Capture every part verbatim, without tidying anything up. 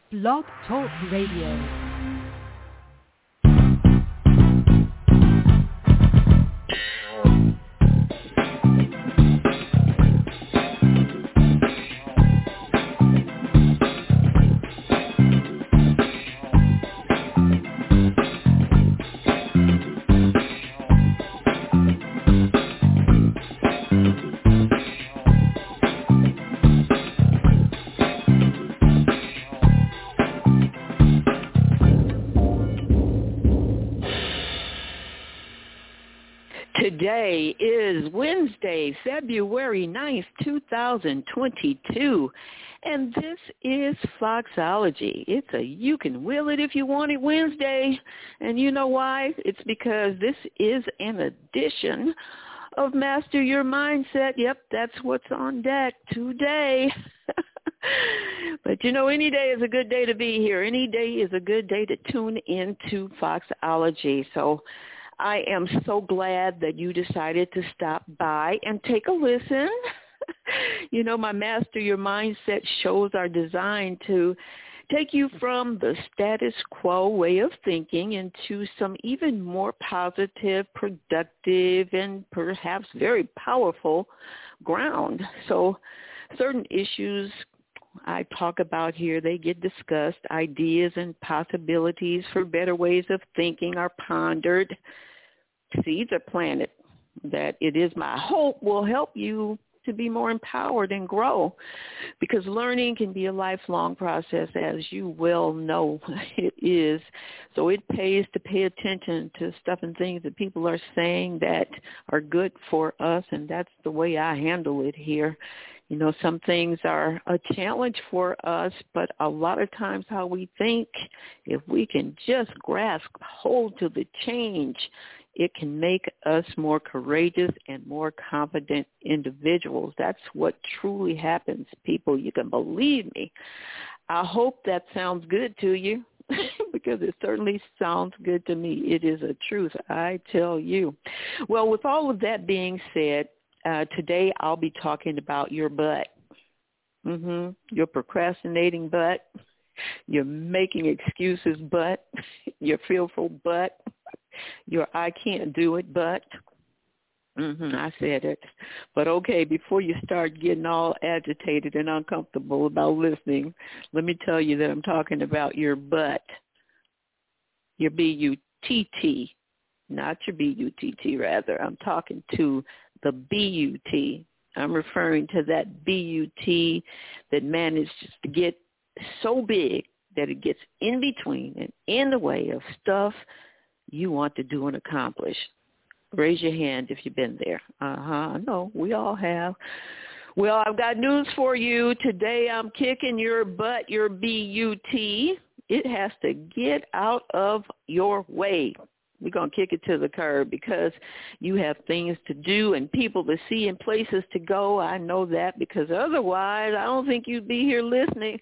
Blog Talk Radio. Today is Wednesday, February ninth, two thousand twenty-two, and this is Foxology. It's a you can will it if you want it Wednesday, and you know why? It's because this is an edition of Master Your Mindset. Yep, that's what's on deck today. But, you know, any day is a good day to be here. Any day is a good day to tune into Foxology. So I am so glad that you decided to stop by and take a listen. You know, my Master Your Mindset shows are designed to take you from the status quo way of thinking into some even more positive, productive, and perhaps very powerful ground. So certain issues I talk about here, they get discussed. Ideas and possibilities for better ways of thinking are pondered. Seeds are planted that it is my hope will help you to be more empowered and grow, because learning can be a lifelong process, as you well know it is. So it pays to pay attention to stuff and things that people are saying that are good for us, and that's the way I handle it here. You know, some things are a challenge for us, but a lot of times how we think, if we can just grasp hold to the change, it can make us more courageous and more confident individuals. That's what truly happens, people. You can believe me. I hope that sounds good to you, because it certainly sounds good to me. It is a truth, I tell you. Well, with all of that being said, uh, today I'll be talking about your butt. Mm-hmm. Your procrastinating butt, your making excuses butt, your fearful butt, your I can't do it butt. Mm-hmm, I said it. But okay, before you start getting all agitated and uncomfortable about listening, let me tell you that I'm talking about your butt, your B U T T, not your B U T T, rather. I'm talking to the B U T. I'm referring to that B U T that manages to get so big that it gets in between and in the way of stuff you want to do and accomplish. Raise your hand if you've been there. Uh-huh. No, we all have. Well, I've got news for you. Today I'm kicking your butt, your B U T. It has to get out of your way. We're going to kick it to the curb, because you have things to do and people to see and places to go. I know that, because otherwise I don't think you'd be here listening.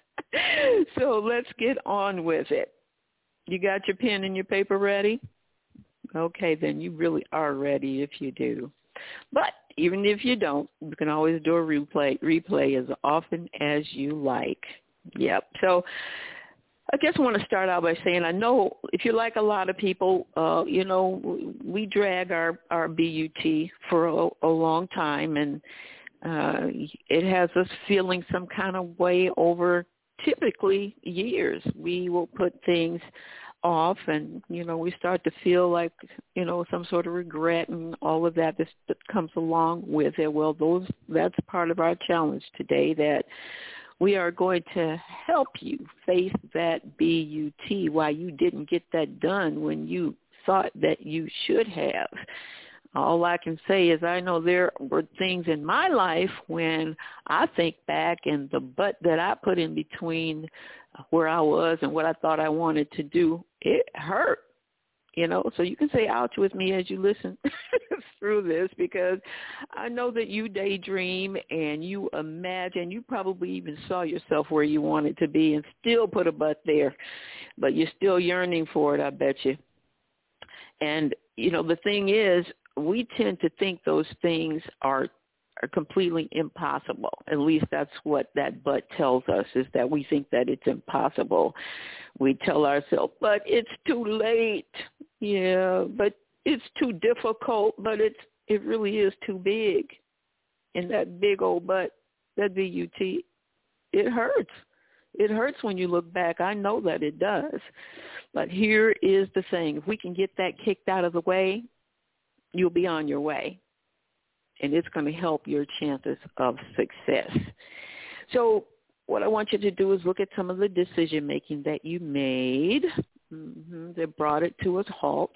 So let's get on with it. You got your pen and your paper ready? Okay, then you really are ready if you do. But even if you don't, you can always do a replay, replay as often as you like. Yep. So I guess I want to start out by saying, I know if you're like a lot of people, uh, you know, we drag our, our B U T for a, a long time, and uh, it has us feeling some kind of way over typically years. We will put things off, and, you know, we start to feel like, you know, some sort of regret and all of that that comes along with it. Well, those that's part of our challenge today, that we are going to help you face that B U T, why you didn't get that done when you thought that you should have. All I can say is I know there were things in my life when I think back, and the butt that I put in between where I was and what I thought I wanted to do, it hurt, you know. So you can say ouch with me as you listen through this, because I know that you daydream and you imagine, you probably even saw yourself where you wanted to be and still put a butt there, but you're still yearning for it, I bet you. And, you know, the thing is, we tend to think those things are are completely impossible. At least that's what that but tells us, is that we think that it's impossible. We tell ourselves, but it's too late. Yeah, but it's too difficult, but it's it really is too big. And that big old but, that B U T, it hurts. It hurts when you look back. I know that it does. But here is the thing. If we can get that kicked out of the way, you'll be on your way. And it's going to help your chances of success. So what I want you to do is look at some of the decision-making that you made mm-hmm, that brought it to a halt.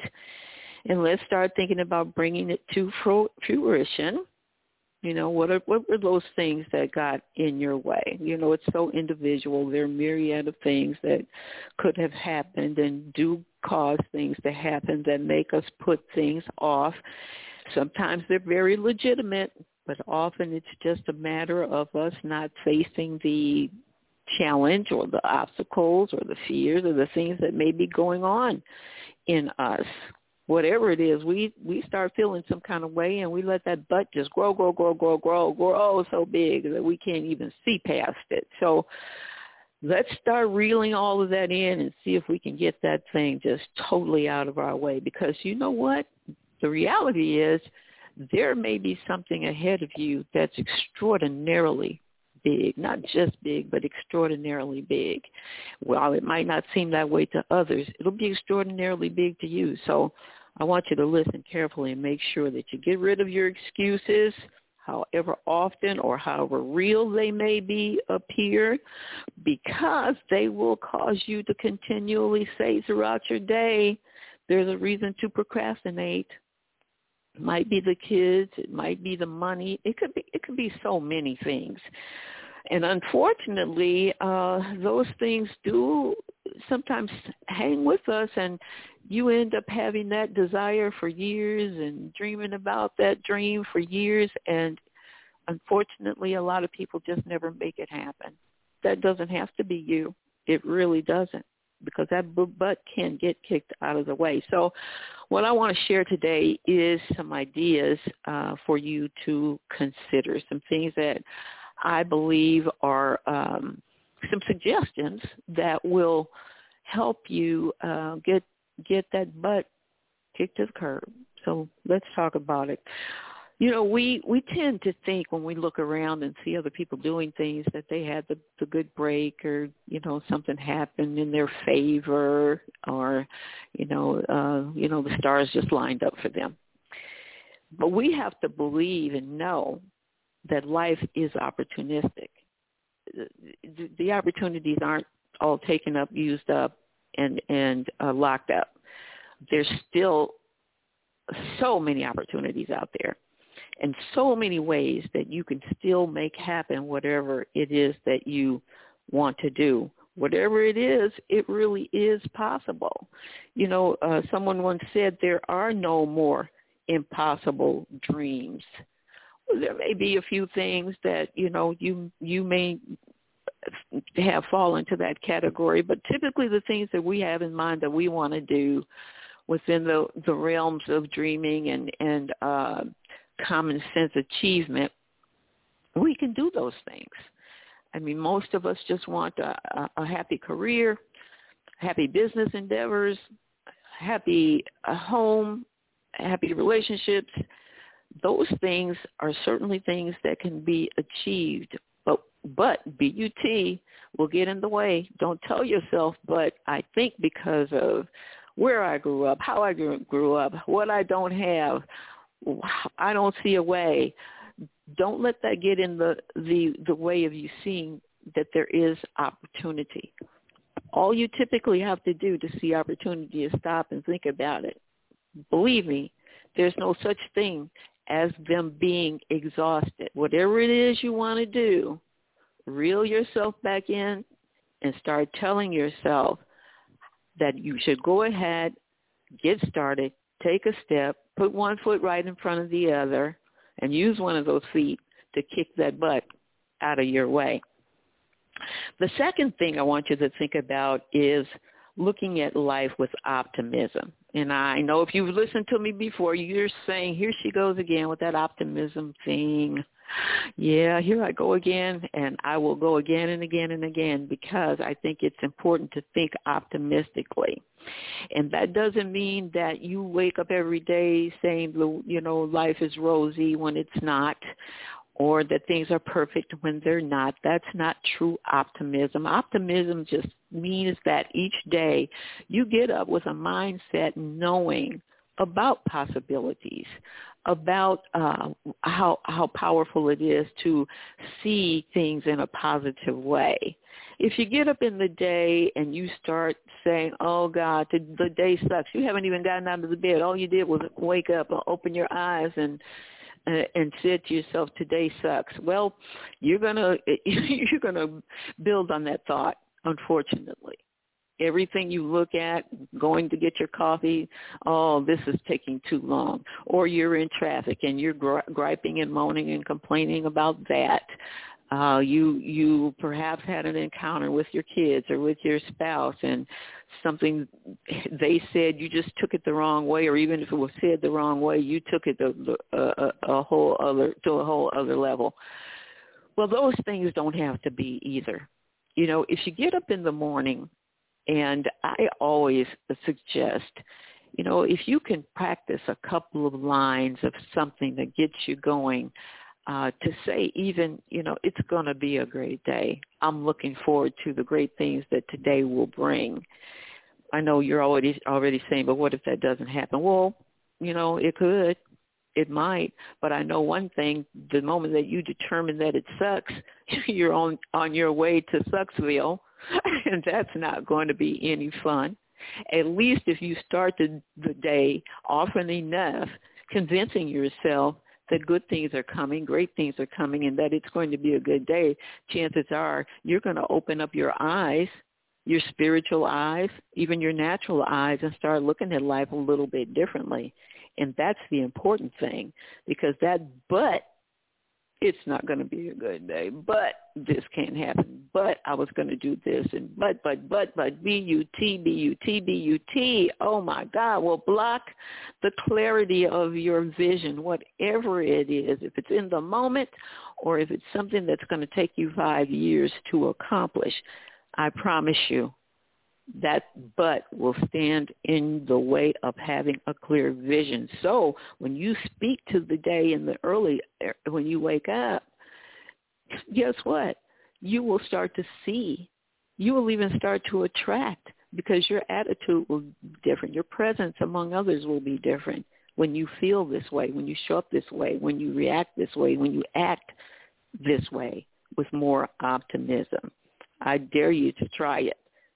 And let's start thinking about bringing it to fruition. You know, what are, what were those things that got in your way? You know, it's so individual. There are myriad of things that could have happened and do cause things to happen that make us put things off. Sometimes they're very legitimate, but often it's just a matter of us not facing the challenge or the obstacles or the fears or the things that may be going on in us. Whatever it is, we, we start feeling some kind of way, and we let that butt just grow, grow, grow, grow, grow, grow so big that we can't even see past it. So let's start reeling all of that in and see if we can get that thing just totally out of our way. Because you know what? The reality is there may be something ahead of you that's extraordinarily big, not just big, but extraordinarily big. While it might not seem that way to others, it'll be extraordinarily big to you. So I want you to listen carefully and make sure that you get rid of your excuses, however often or however real they may be appear, because they will cause you to continually say throughout your day, there's a reason to procrastinate. It might be the kids. It might be the money. It could be it could be so many things. And unfortunately, uh, those things do sometimes hang with us, and you end up having that desire for years and dreaming about that dream for years. And unfortunately, a lot of people just never make it happen. That doesn't have to be you. It really doesn't, because that butt can get kicked out of the way. So what I want to share today is some ideas uh, for you to consider, some things that I believe are um, some suggestions that will help you uh, get get that butt kicked to the curb. So let's talk about it. You know, we, we tend to think when we look around and see other people doing things that they had the, the good break, or, you know, something happened in their favor, or, you know, uh, you know, the stars just lined up for them. But we have to believe and know that life is opportunistic. The, the opportunities aren't all taken up, used up, and, and uh, locked up. There's still so many opportunities out there, and so many ways that you can still make happen whatever it is that you want to do. Whatever it is, it really is possible. You know, uh, someone once said there are no more impossible dreams. Well, there may be a few things that, you know, you you may have fall into that category, but typically the things that we have in mind that we want to do within the, the realms of dreaming and, and uh, common sense achievement, we can do those things. I mean, most of us just want a, a, a happy career, happy business endeavors, happy uh, home, happy relationships. Those things are certainly things that can be achieved, but but B U T will get in the way. Don't tell yourself, but I think because of where I grew up, how I grew, grew up, what I don't have, I don't see a way. Don't let that get in the, the, the way of you seeing that there is opportunity. All you typically have to do to see opportunity is stop and think about it. Believe me, there's no such thing as them being exhausted. Whatever it is you want to do, reel yourself back in and start telling yourself that you should go ahead, get started, take a step, put one foot right in front of the other, and use one of those feet to kick that butt out of your way. The second thing I want you to think about is looking at life with optimism. And I know if you've listened to me before, you're saying, here she goes again with that optimism thing. Yeah, here I go again, and I will go again and again and again because I think it's important to think optimistically. And that doesn't mean that you wake up every day saying, you know, life is rosy when it's not, or that things are perfect when they're not. That's not true optimism. Optimism just means that each day you get up with a mindset knowing about possibilities, about uh, how how powerful it is to see things in a positive way. If you get up in the day and you start saying, oh, God, the, the day sucks, you haven't even gotten out of the bed. All you did was wake up, open your eyes, and uh, and said to yourself, today sucks. Well, you're gonna you're gonna build on that thought, unfortunately. Everything you look at, going to get your coffee, oh, this is taking too long. Or you're in traffic and you're gri- griping and moaning and complaining about that. Uh, you you perhaps had an encounter with your kids or with your spouse, and something they said, you just took it the wrong way, or even if it was said the wrong way, you took it the, uh, a, a whole other to a whole other level. Well, those things don't have to be either. You know, if you get up in the morning, and I always suggest, you know, if you can practice a couple of lines of something that gets you going, uh, to say even, you know, it's going to be a great day. I'm looking forward to the great things that today will bring. I know you're already already saying, but what if that doesn't happen? Well, you know, it could. It might, but I know one thing, the moment that you determine that it sucks, you're on, on your way to Sucksville, and that's not going to be any fun. At least if you start the, the day often enough convincing yourself that good things are coming, great things are coming, and that it's going to be a good day, chances are you're going to open up your eyes, your spiritual eyes, even your natural eyes, and start looking at life a little bit differently. And that's the important thing, because that but, it's not going to be a good day, but this can't happen, but I was going to do this, and but, but, but, but, B U T, B U T, B U T, oh my God, will block the clarity of your vision, whatever it is, if it's in the moment or if it's something that's going to take you five years to accomplish. I promise you, that but will stand in the way of having a clear vision. So when you speak to the day in the early, when you wake up, guess what? You will start to see. You will even start to attract, because your attitude will be different. Your presence among others will be different when you feel this way, when you show up this way, when you react this way, when you act this way with more optimism. I dare you to try it.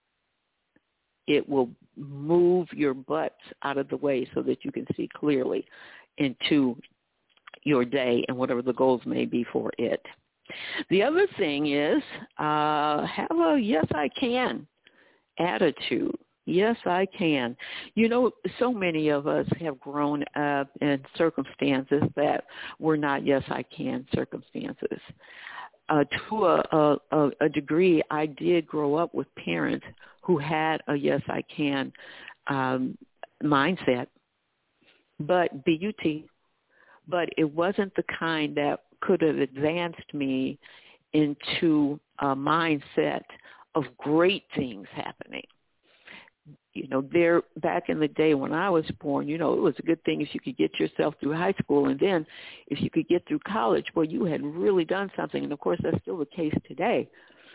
It will move your butts out of the way so that you can see clearly into your day and whatever the goals may be for it. The other thing is uh, have a yes, I can attitude. Yes, I can. You know, so many of us have grown up in circumstances that were not yes, I can circumstances. Uh, to a, a, a degree, I did grow up with parents who had a yes, I can um, mindset, but B U T, but it wasn't the kind that could have advanced me into a mindset of great things happening. You know, there back in the day when I was born, you know, it was a good thing if you could get yourself through high school, and then if you could get through college, well, you had really done something. And, of course, that's still the case today.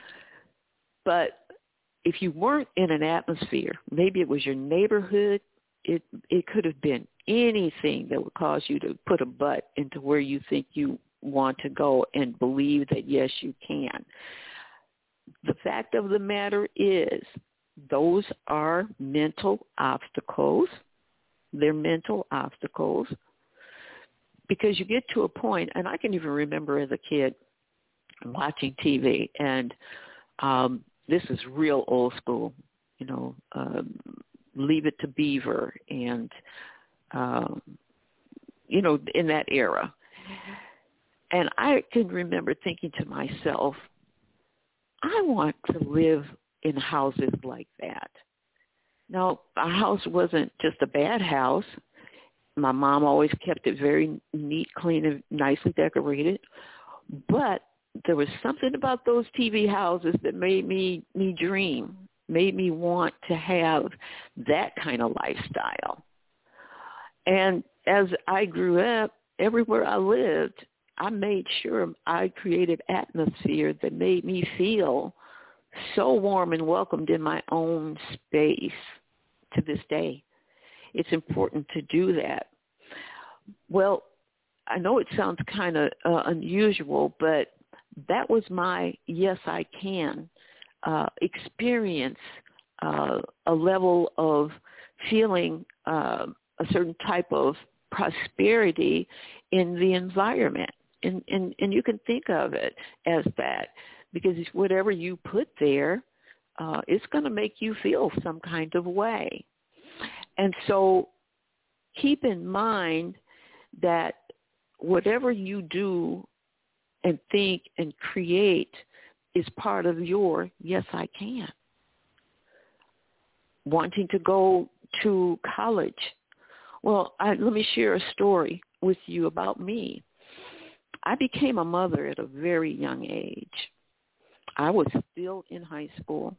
But if you weren't in an atmosphere, maybe it was your neighborhood, it it could have been anything that would cause you to put a butt into where you think you want to go and believe that, yes, you can. The fact of the matter is, those are mental obstacles. They're mental obstacles because you get to a point, and I can even remember as a kid watching T V, and um, this is real old school, you know, um, Leave It to Beaver and, um, you know, in that era. And I can remember thinking to myself, I want to live in houses like that. Now, our house wasn't just a bad house. My mom always kept it very neat, clean, and nicely decorated. But there was something about those T V houses that made me, me dream, made me want to have that kind of lifestyle. And as I grew up, everywhere I lived, I made sure I created atmosphere that made me feel so warm and welcomed in my own space to this day. It's important to do that. Well, I know it sounds kind of uh, unusual, but that was my yes, I can uh, experience uh, a level of feeling uh, a certain type of prosperity in the environment. And, and, and you can think of it as that, because whatever you put there, uh, it's going to make you feel some kind of way. And so keep in mind that whatever you do and think and create is part of your yes, I can. Wanting to go to college. Well, I, let me share a story with you about me. I became a mother at a very young age. I was still in high school.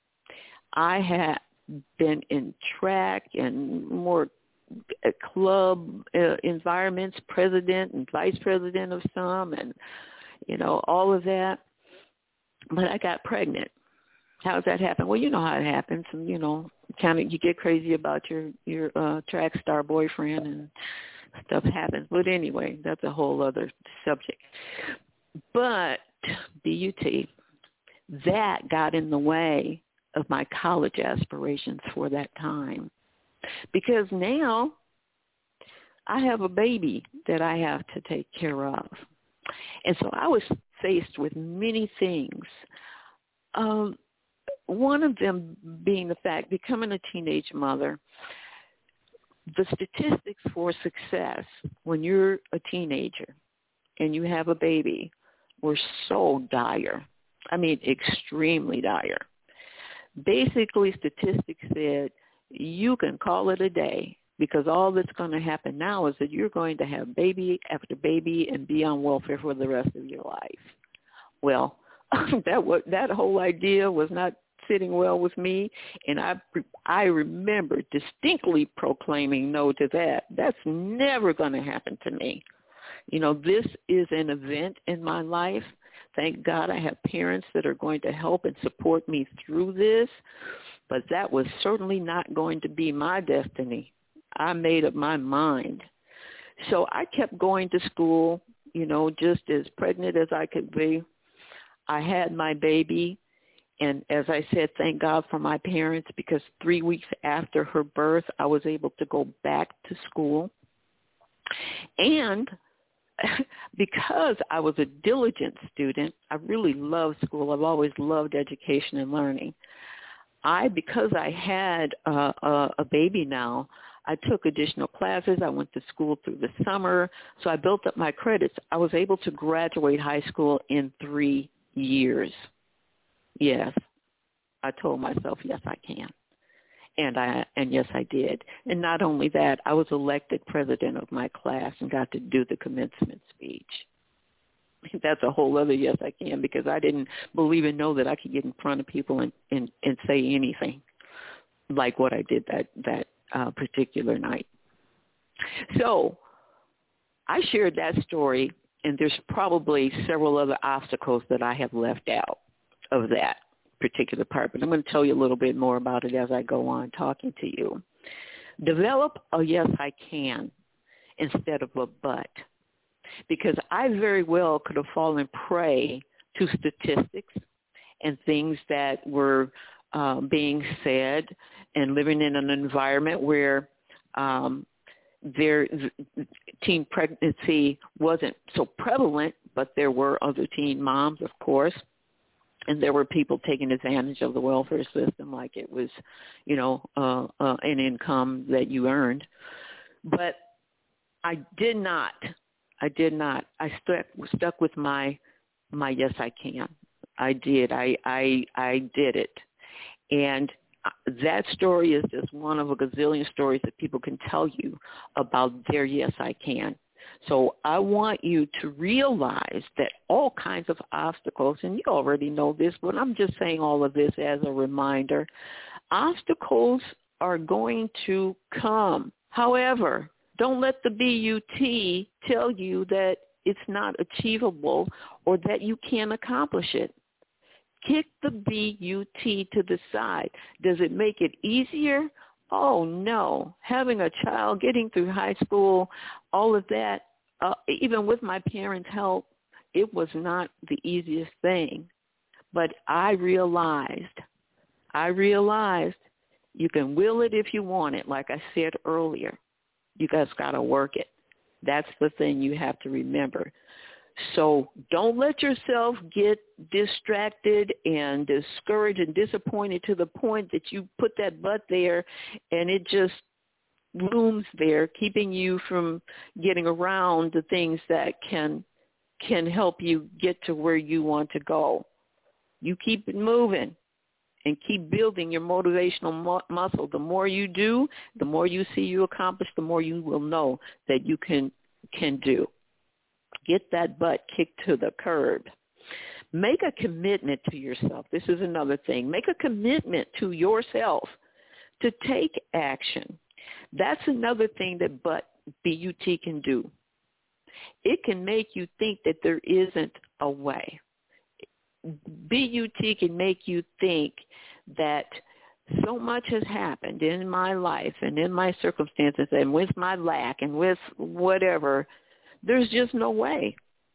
I had been in track and more club uh, environments, president and vice president of some, and, you know, all of that. But I got pregnant. How does that happen? Well, you know how it happens. And, you know, kind of you get crazy about your, your uh, track star boyfriend and stuff happens. But anyway, that's a whole other subject. But B U T, that got in the way of my college aspirations for that time. Because now I have a baby that I have to take care of. And so I was faced with many things. Um, one of them being the fact, becoming a teenage mother, the statistics for success when you're a teenager and you have a baby were so dire. I mean, extremely dire. Basically, statistics said you can call it a day because all that's going to happen now is that you're going to have baby after baby and be on welfare for the rest of your life. Well, that was, that whole idea was not sitting well with me, and I I remember distinctly proclaiming no to that. That's never going to happen to me. You know, this is an event in my life. Thank God I have parents that are going to help and support me through this, but that was certainly not going to be my destiny. I made up my mind. So I kept going to school, you know, just as pregnant as I could be. I had my baby, and as I said, thank God for my parents, because three weeks after her birth, I was able to go back to school. And because I was a diligent student, I really loved school. I've always loved education and learning. I, because I had uh, a, a baby now, I took additional classes. I went to school through the summer. So I built up my credits. I was able to graduate high school in three years. Yes, I told myself, yes, I can. And I and yes, I did. And not only that, I was elected president of my class and got to do the commencement speech. That's a whole other yes, I can, because I didn't believe and know that I could get in front of people and, and, and say anything like what I did that, that uh, particular night. So I shared that story, and there's probably several other obstacles that I have left out of that particular part, but I'm going to tell you a little bit more about it as I go on talking to you. Develop a yes, I can instead of a but, because I very well could have fallen prey to statistics and things that were uh, being said and living in an environment where um, their teen pregnancy wasn't so prevalent, but there were other teen moms, of course. And there were people taking advantage of the welfare system like it was, you know, uh, uh, an income that you earned. But I did not. I did not. I stuck stuck with my my yes, I can. I did. I I I did it. And that story is just one of a gazillion stories that people can tell you about their yes, I can. So I want you to realize that all kinds of obstacles, and you already know this, but I'm just saying all of this as a reminder, obstacles are going to come. However, don't let the B U T tell you that it's not achievable or that you can't accomplish it. Kick the B U T to the side. Does it make it easier? Oh, no. Having a child, getting through high school, all of that, uh, even with my parents' help, it was not the easiest thing. But I realized, I realized you can will it if you want it, like I said earlier. You guys got to work it. That's the thing you have to remember. So don't let yourself get distracted and discouraged and disappointed to the point that you put that butt there and it just looms there, keeping you from getting around the things that can can help you get to where you want to go. You keep it moving and keep building your motivational mu- muscle. The more you do, the more you see you accomplish, the more you will know that you can can do. Get that butt kicked to the curb. Make a commitment to yourself. This is another thing. Make a commitment to yourself to take action. That's another thing that but B U T can do. It can make you think that there isn't a way. B U T can make you think that so much has happened in my life and in my circumstances and with my lack and with whatever, there's just no way.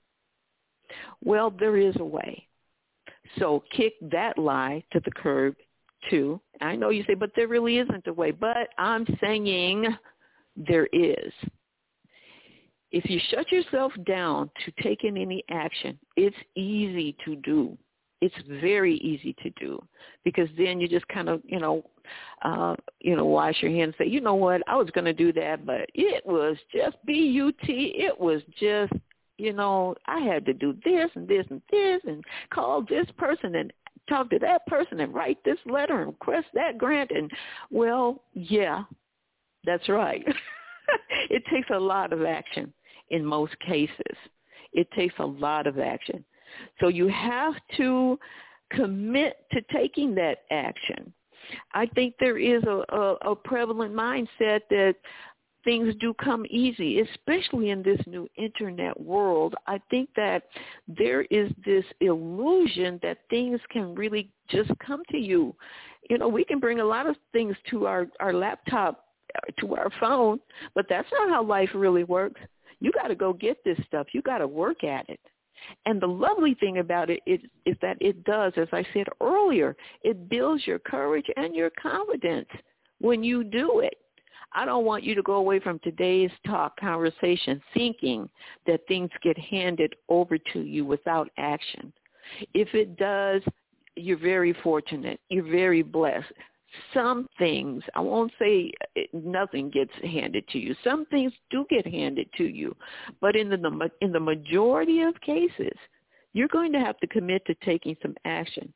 Well, there is a way. So kick that lie to the curb too. I know you say, but there really isn't a way. But I'm saying there is. If you shut yourself down to taking any action, it's easy to do. It's very easy to do because then you just kind of, you know, uh, you know, wash your hands and say, you know what, I was going to do that, but it was just B U T. It was just, you know, I had to do this and this and this and call this person and talk to that person and write this letter and request that grant. And, well, yeah, that's right. It takes a lot of action in most cases. It takes a lot of action. So you have to commit to taking that action. I think there is a, a, a prevalent mindset that things do come easy, especially in this new internet world. I think that there is this illusion that things can really just come to you. You know, we can bring a lot of things to our, our laptop, to our phone, but that's not how life really works. You got to go get this stuff. You got to work at it. And the lovely thing about it is, is that it does, as I said earlier, it builds your courage and your confidence when you do it. I don't want you to go away from today's talk conversation thinking that things get handed over to you without action. If it does, you're very fortunate. You're very blessed. Some things, I won't say nothing gets handed to you. Some things do get handed to you. But in the in the majority of cases, you're going to have to commit to taking some action.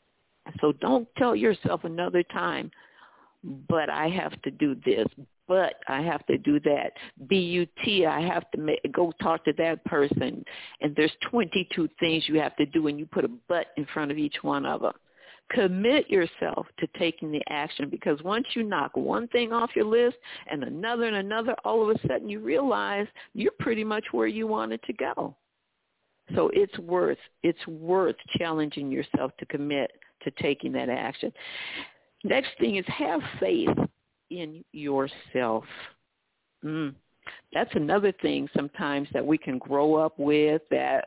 So don't tell yourself another time, but I have to do this, but I have to do that. B U T, I have to make, go talk to that person. And there's twenty-two things you have to do, and you put a but in front of each one of them. Commit yourself to taking the action, because once you knock one thing off your list and another and another, all of a sudden you realize you're pretty much where you wanted to go. So it's worth it's worth challenging yourself to commit to taking that action. Next thing is have faith in yourself. Mm. That's another thing sometimes that we can grow up with, that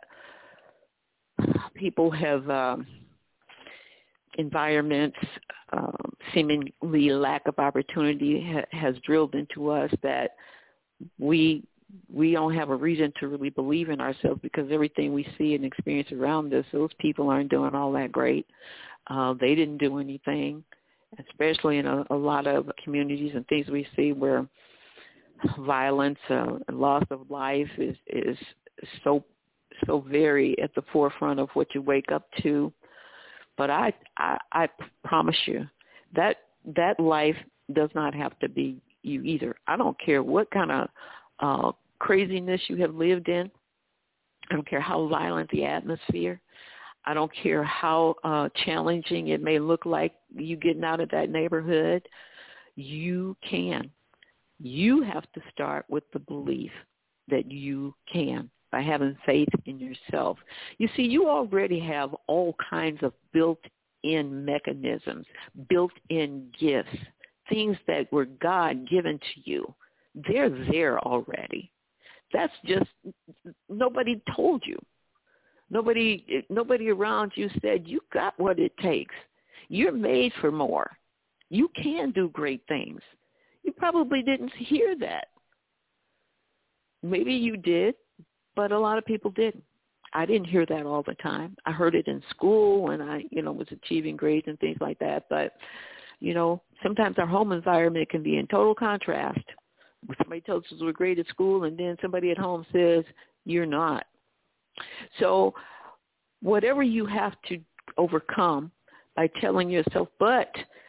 people have um, environments, um, seemingly lack of opportunity ha- has drilled into us that we we don't have a reason to really believe in ourselves, because everything we see and experience around us, those people aren't doing all that great. Uh, they didn't do anything, especially in a, a lot of communities and things we see where violence uh, and loss of life is, is so so very at the forefront of what you wake up to. But I, I, I promise you that that life does not have to be you either. I don't care what kind of uh, craziness you have lived in. I don't care how violent the atmosphere. I don't care how uh, challenging it may look like you getting out of that neighborhood. You can. You have to start with the belief that you can by having faith in yourself. You see, you already have all kinds of built-in mechanisms, built-in gifts, things that were God given to you. They're there already. That's just, nobody told you. Nobody, nobody around you said, you got what it takes. You're made for more. You can do great things. You probably didn't hear that. Maybe you did, but a lot of people didn't. I didn't hear that all the time. I heard it in school when I, you know, was achieving grades and things like that. But, you know, sometimes our home environment can be in total contrast. Somebody tells us we're great at school, and then somebody at home says, you're not. So whatever you have to overcome by telling yourself, but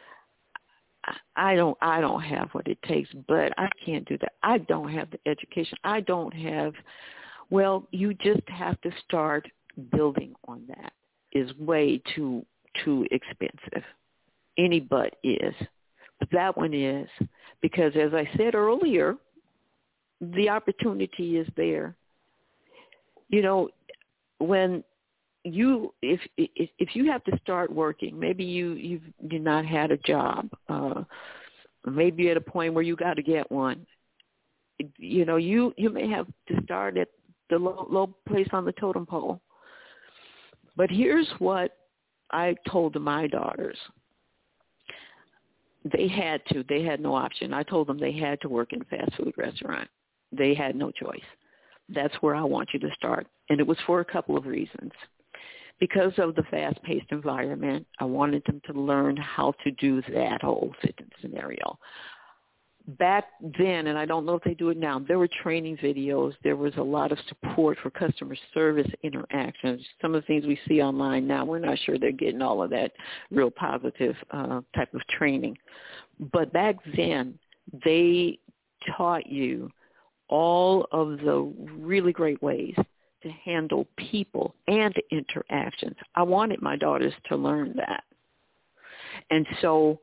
I don't I don't have what it takes, but I can't do that. I don't have the education. I don't have, well, you just have to start building on that. Is way too too expensive. Any but is. But that one is, because as I said earlier, the opportunity is there. You know, when you, if if, if you have to start working, maybe you, you've you've not had a job, uh, maybe at a point where you got to get one. You know, you, you may have to start at the low, low place on the totem pole. But here's what I told my daughters. They had to. They had no option. I told them they had to work in a fast food restaurant. They had no choice. That's where I want you to start. And it was for a couple of reasons. Because of the fast-paced environment, I wanted them to learn how to do that whole scenario. Back then, and I don't know if they do it now, there were training videos. There was a lot of support for customer service interactions. Some of the things we see online now, we're not sure they're getting all of that real positive uh, type of training. But back then, they taught you all of the really great ways to handle people and interactions. I wanted my daughters to learn that. And so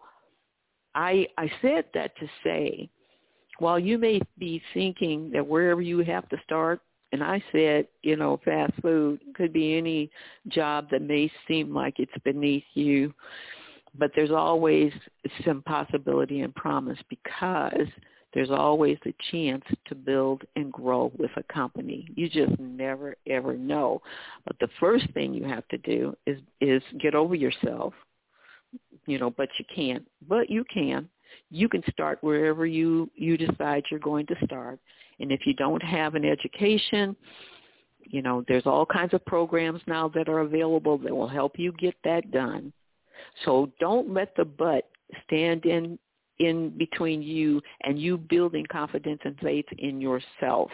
I, I said that to say, while you may be thinking that wherever you have to start, and I said, you know, fast food could be any job that may seem like it's beneath you, but there's always some possibility and promise, because there's always a chance to build and grow with a company. You just never, ever know. But the first thing you have to do is, is get over yourself. You know, but you can't. But you can. You can start wherever you, you decide you're going to start. And if you don't have an education, you know, there's all kinds of programs now that are available that will help you get that done. So don't let the but stand in in between you and you building confidence and faith in yourself.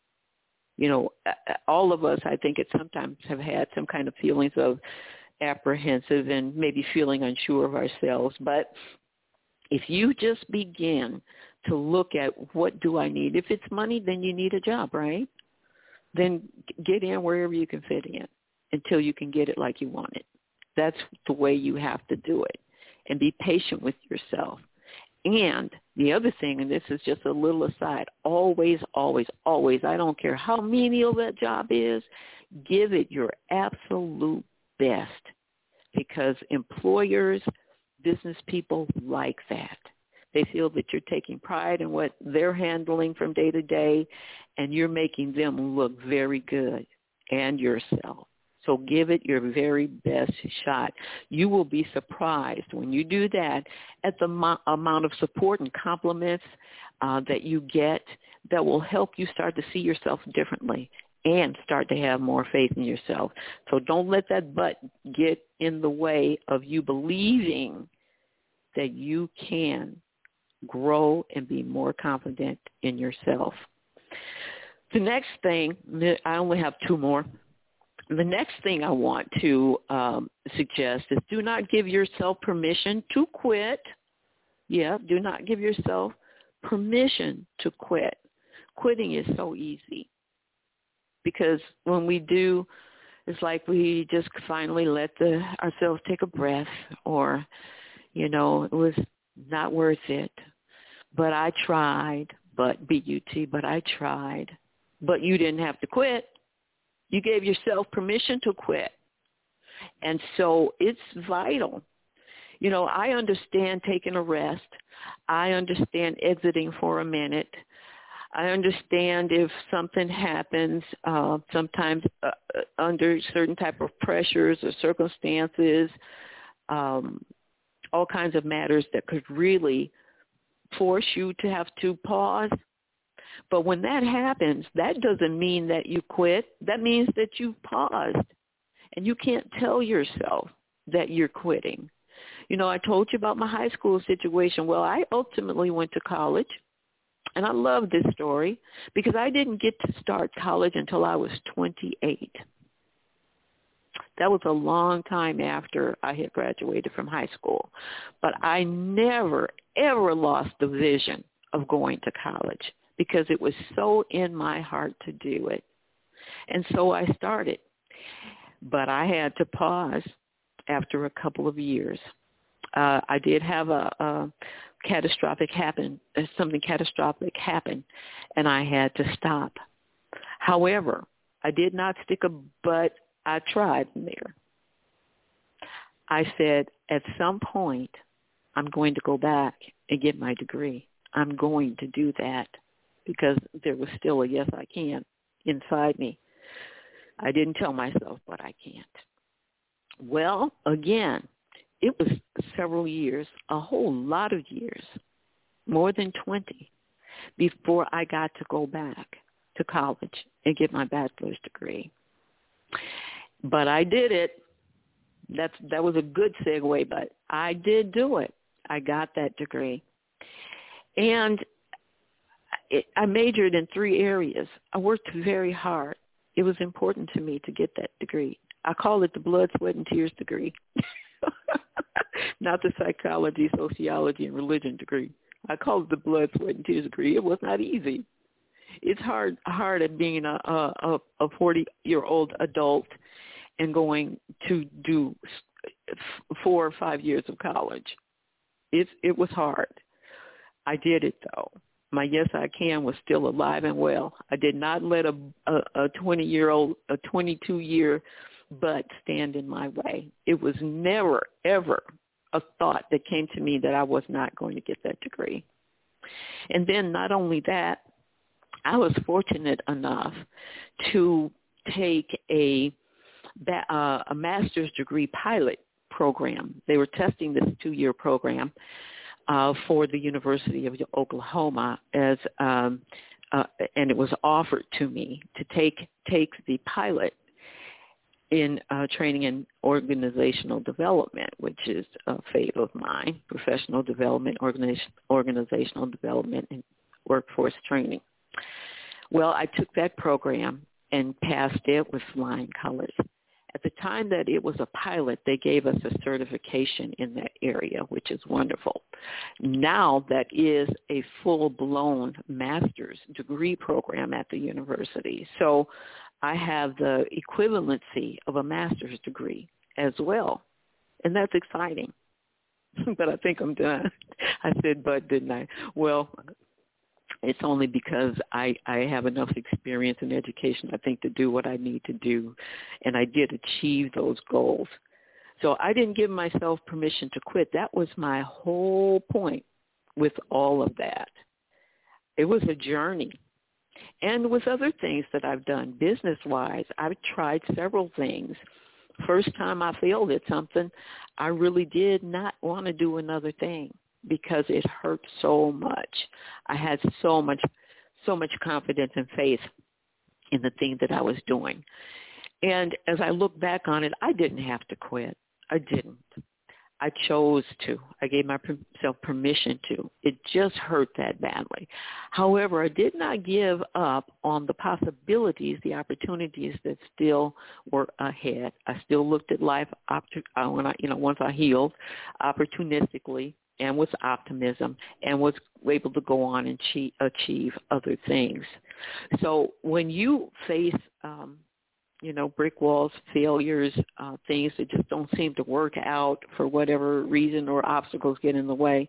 You know, all of us, I think, at sometimes have had some kind of feelings of apprehensive and maybe feeling unsure of ourselves. But if you just begin to look at what do I need, if it's money, then you need a job, right? Then get in wherever you can fit in until you can get it like you want it. That's the way you have to do it. And be patient with yourself. And the other thing, and this is just a little aside, always, always, always, I don't care how menial that job is, give it your absolute best, because employers, business people like that. They feel that you're taking pride in what they're handling from day to day, and you're making them look very good, and yourself. So give it your very best shot. You will be surprised when you do that at the mo- amount of support and compliments uh, that you get that will help you start to see yourself differently and start to have more faith in yourself. So don't let that but get in the way of you believing that you can grow and be more confident in yourself. The next thing, I only have two more. The next thing I want to um, suggest is do not give yourself permission to quit. Yeah, do not give yourself permission to quit. quitting is so easy because when we do, it's like we just finally let the ourselves take a breath, or, you know, it was not worth it. But I tried, but B U T, but I tried. But you didn't have to quit. You gave yourself permission to quit. And so it's vital. You know, I understand taking a rest. I understand exiting for a minute. I understand if something happens, uh, sometimes uh, under certain type of pressures or circumstances, um, all kinds of matters that could really force you to have to pause. But when that happens, that doesn't mean that you quit. That means that you've paused. And you can't tell yourself that you're quitting. You know, I told you about my high school situation. Well, I ultimately went to college. And I love this story because I didn't get to start college until I was twenty-eight. That was a long time after I had graduated from high school. But I never, ever lost the vision of going to college because it was so in my heart to do it. And so I started. But I had to pause after a couple of years. Uh, I did have a, a catastrophic happen, something catastrophic happen, and I had to stop. However, I did not stick a but. I tried there. I said, at some point, I'm going to go back and get my degree. I'm going to do that because there was still a yes, I can inside me. I didn't tell myself, but I can't. Well, again, it was several years, a whole lot of years, more than twenty, before I got to go back to college and get my bachelor's degree. But I did it. That's that was a good segue, but I did do it. I got that degree. And it, I majored in three areas. I worked very hard. It was important to me to get that degree. I call it the blood, sweat, and tears degree. Not the psychology, sociology, and religion degree. I call it the blood, sweat, and tears degree. It was not easy. It's hard hard at being a a, a forty-year-old adult and going to do four or five years of college. It, it was hard. I did it, though. My yes, I can was still alive and well. I did not let a, a, a twenty-year-old, a twenty-two-year butt stand in my way. It was never, ever a thought that came to me that I was not going to get that degree. And then not only that, I was fortunate enough to take a uh, a master's degree pilot program. They were testing this two-year program uh, for the University of Oklahoma, as um, uh, and it was offered to me to take take the pilot in uh, training in organizational development, which is a fave of mine, professional development, organization, organizational development, and workforce training. Well, I took that program and passed it with flying colors. At the time that it was a pilot, they gave us a certification in that area, which is wonderful. Now that is a full-blown master's degree program at the university. So I have the equivalency of a master's degree as well, and that's exciting. But I think I'm done. I said, but didn't I? Well, it's only because I, I have enough experience in education, I think, to do what I need to do, and I did achieve those goals. So I didn't give myself permission to quit. That was my whole point with all of that. It was a journey. And with other things that I've done, business-wise, I've tried several things. First time I failed at something, I really did not want to do another thing, because it hurt so much. I had so much, so much confidence and faith in the thing that I was doing. And as I look back on it, I didn't have to quit. I didn't. I chose to. I gave myself permission to. It just hurt that badly. However, I did not give up on the possibilities, the opportunities that still were ahead. I still looked at life, when I, you know, once I healed, opportunistically, and was optimism and was able to go on and achieve, achieve other things. So when you face, um, you know, brick walls, failures, uh, things that just don't seem to work out for whatever reason or obstacles get in the way,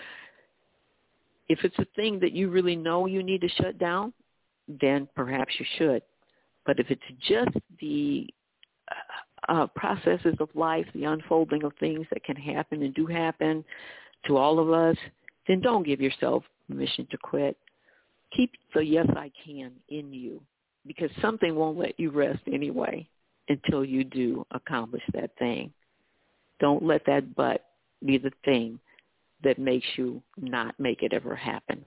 if it's a thing that you really know you need to shut down, then perhaps you should. But if it's just the uh, processes of life, the unfolding of things that can happen and do happen to all of us, then don't give yourself permission to quit. Keep the yes, I can in you, because something won't let you rest anyway until you do accomplish that thing. Don't let that but be the thing that makes you not make it ever happen.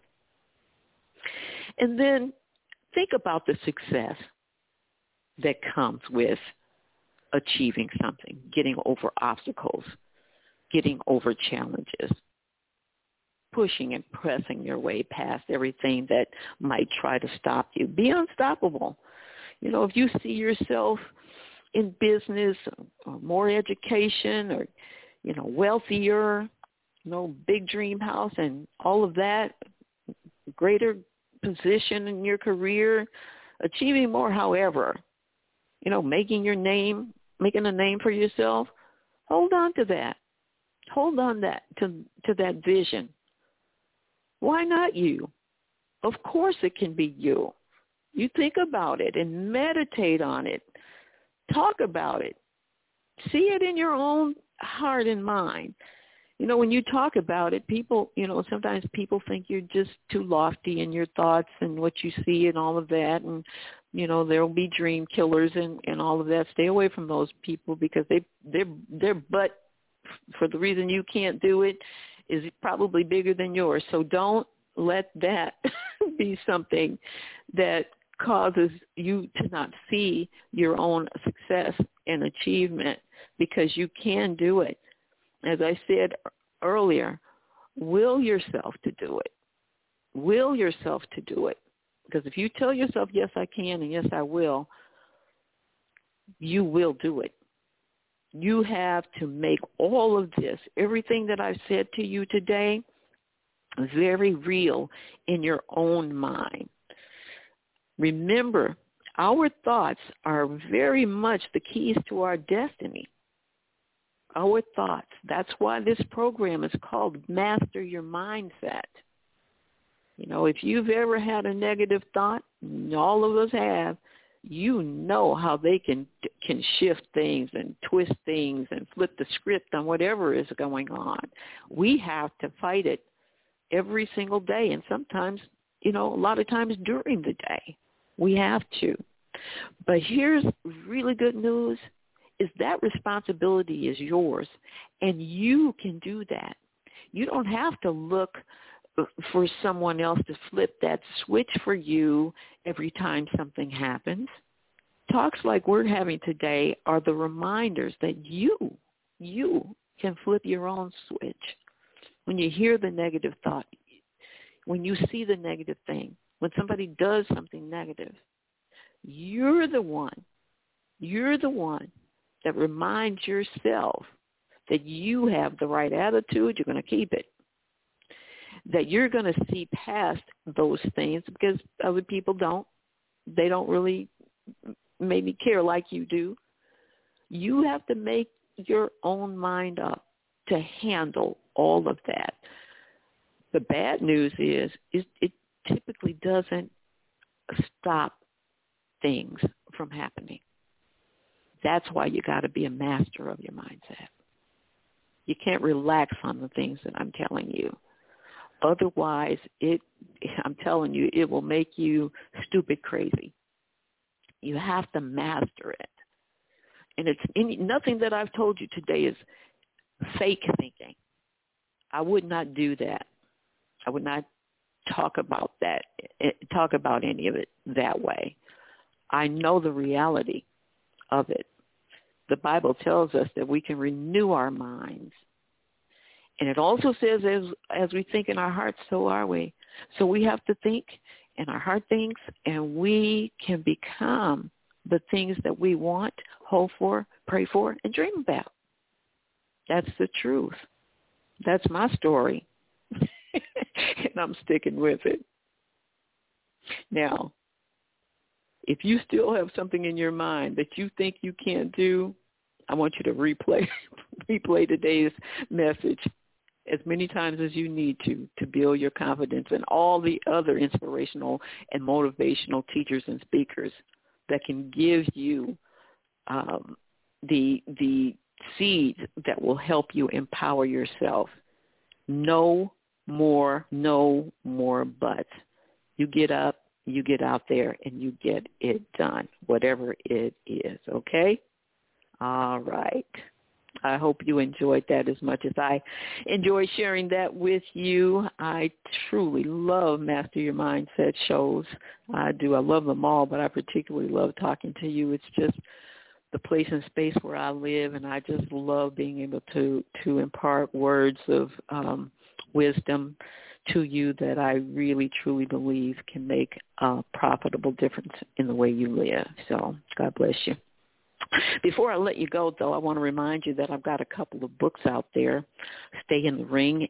And then think about the success that comes with achieving something, getting over obstacles, getting over challenges, pushing and pressing your way past everything that might try to stop you. Be unstoppable. You know, if you see yourself in business, or more education, or, you know, wealthier, you know, big dream house and all of that, greater position in your career, achieving more, however, you know, making your name, making a name for yourself, hold on to that. Hold on that to to that vision. Why not you? Of course it can be you. You think about it and meditate on it. Talk about it. See it in your own heart and mind. You know, when you talk about it, people, you know, sometimes people think you're just too lofty in your thoughts and what you see and all of that. And, you know, there will be dream killers and, and all of that. Stay away from those people, because they, they're, their butt, for the reason you can't do it, is probably bigger than yours. So don't let that be something that causes you to not see your own success and achievement, because you can do it. As I said earlier, will yourself to do it. Will yourself to do it. Because if you tell yourself, yes, I can, and yes, I will, you will do it. You have to make all of this, everything that I've said to you today, very real in your own mind. Remember, our thoughts are very much the keys to our destiny. Our thoughts. That's why this program is called Master Your Mindset. You know, if you've ever had a negative thought, and all of us have, you know how they can can shift things and twist things and flip the script on whatever is going on. We have to fight it every single day, and sometimes, you know, a lot of times during the day. We have to. But here's really good news, is that responsibility is yours, and you can do that. You don't have to look for someone else to flip that switch for you every time something happens. Talks like we're having today are the reminders that you, you can flip your own switch. When you hear the negative thought, when you see the negative thing, when somebody does something negative, you're the one, you're the one that reminds yourself that you have the right attitude, you're going to keep it, that you're going to see past those things, because other people don't. They don't really maybe care like you do. You have to make your own mind up to handle all of that. The bad news is, is it typically doesn't stop things from happening. That's why you got to be a master of your mindset. You can't relax on the things that I'm telling you. Otherwise, it, I'm telling you, it will make you stupid crazy. You have to master it. And it's any, nothing that I've told you today is fake thinking. I would not do that. I would not talk about that, talk about any of it that way. I know the reality of it. The Bible tells us that we can renew our minds. And it also says, as as we think in our hearts, so are we. So we have to think, and our heart thinks, and we can become the things that we want, hope for, pray for, and dream about. That's the truth. That's my story, and I'm sticking with it. Now, if you still have something in your mind that you think you can't do, I want you to replay replay today's message as many times as you need to to build your confidence, and all the other inspirational and motivational teachers and speakers that can give you um, the the seeds that will help you empower yourself. No more, no more buts. You get up, you get out there, and you get it done, whatever it is, okay? All right. I hope you enjoyed that as much as I enjoy sharing that with you. I truly love Master Your Mindset shows. I do. I love them all, but I particularly love talking to you. It's just the place and space where I live, and I just love being able to, to impart words of um, wisdom to you that I really, truly believe can make a profitable difference in the way you live. So God bless you. Before I let you go, though, I want to remind you that I've got a couple of books out there, Stay in the Ring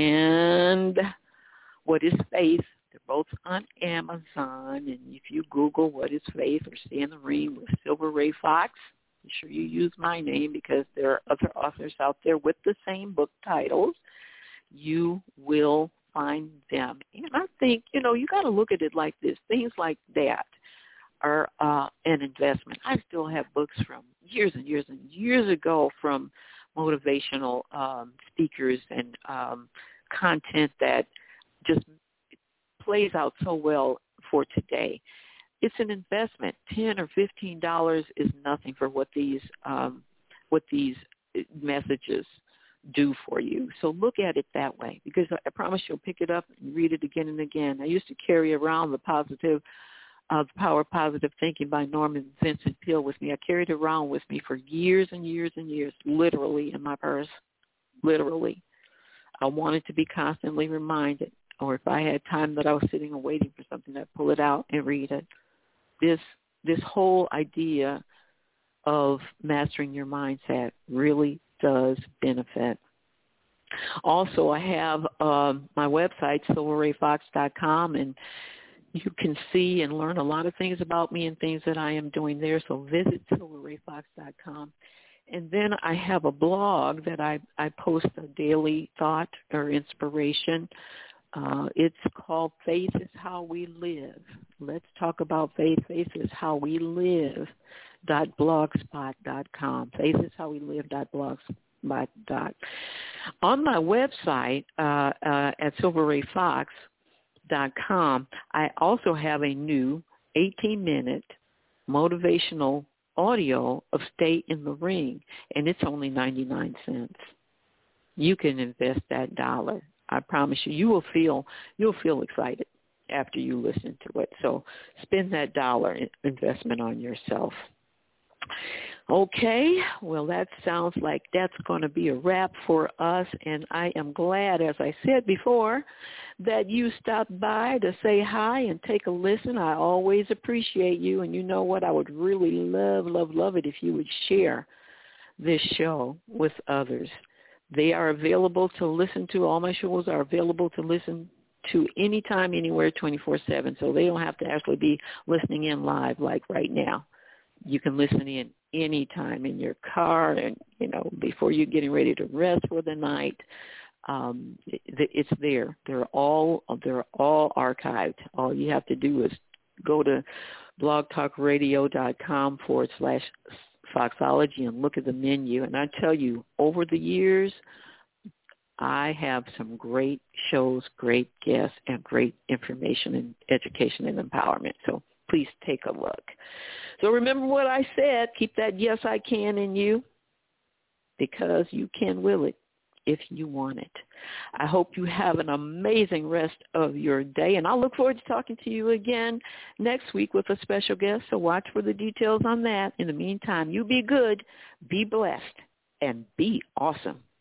and What is Faith? They're both on Amazon, and if you Google What is Faith or Stay in the Ring with Silver Ray Fox, be sure you use my name because there are other authors out there with the same book titles. You will find them. And I think, you know, you got to look at it like this. Things like that are uh, an investment. I still have books from years and years and years ago from motivational um, speakers and um, content that just plays out so well for today. It's an investment. Ten or fifteen dollars is nothing for what these um, what these messages do for you. So look at it that way, because I promise you'll pick it up and read it again and again. I used to carry around the positive Uh, the Power of Positive Thinking by Norman Vincent Peale with me. I carried it around with me for years and years and years, literally in my purse, literally. I wanted to be constantly reminded, or if I had time that I was sitting and waiting for something, I'd pull it out and read it. This this whole idea of mastering your mindset really does benefit. Also, I have um, my website, silver ray fox dot com, and you can see and learn a lot of things about me and things that I am doing there, so visit silver ray fox dot com. And then I have a blog that I, I post a daily thought or inspiration. Uh, it's called Faith is How We Live. Let's talk about faith. Faith is How We Live dot blogspot dot com. Faith is How We Live dot blogspot dot com. On my website uh, uh, at silver ray fox dot com, I also have a new eighteen-minute motivational audio of Stay in the Ring, and it's only ninety-nine cents. You can invest that dollar. I promise you, you will feel you'll feel excited after you listen to it. So spend that dollar investment on yourself. Okay, well, that sounds like that's going to be a wrap for us, and I am glad, as I said before, that you stopped by to say hi and take a listen. I always appreciate you, and you know what? I would really love, love, love it if you would share this show with others. They are available to listen to. All my shows are available to listen to anytime, anywhere, twenty-four seven, so they don't have to actually be listening in live like right now. You can listen in anytime in your car and, you know, before you're getting ready to rest for the night. Um, it, it's there. They're all they're all archived. All you have to do is go to blogtalkradio.com forward slash Foxology and look at the menu. And I tell you, over the years, I have some great shows, great guests, and great information and education and empowerment. So please take a look. So remember what I said. Keep that yes, I can in you, because you can will it if you want it. I hope you have an amazing rest of your day, and I'll look forward to talking to you again next week with a special guest, so watch for the details on that. In the meantime, you be good, be blessed, and be awesome.